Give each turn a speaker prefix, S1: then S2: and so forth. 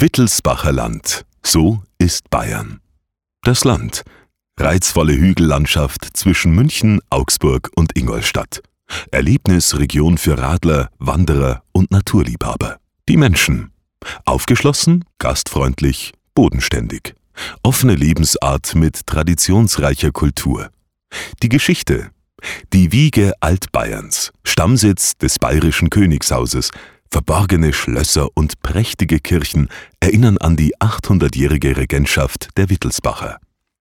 S1: Wittelsbacher Land, so ist Bayern. Das Land, reizvolle Hügellandschaft zwischen München, Augsburg und Ingolstadt. Erlebnisregion für Radler, Wanderer und Naturliebhaber. Die Menschen, aufgeschlossen, gastfreundlich, bodenständig. Offene Lebensart mit traditionsreicher Kultur. Die Geschichte, die Wiege Altbayerns, Stammsitz des bayerischen Königshauses. Verborgene Schlösser und prächtige Kirchen erinnern an die 800-jährige Regentschaft der Wittelsbacher.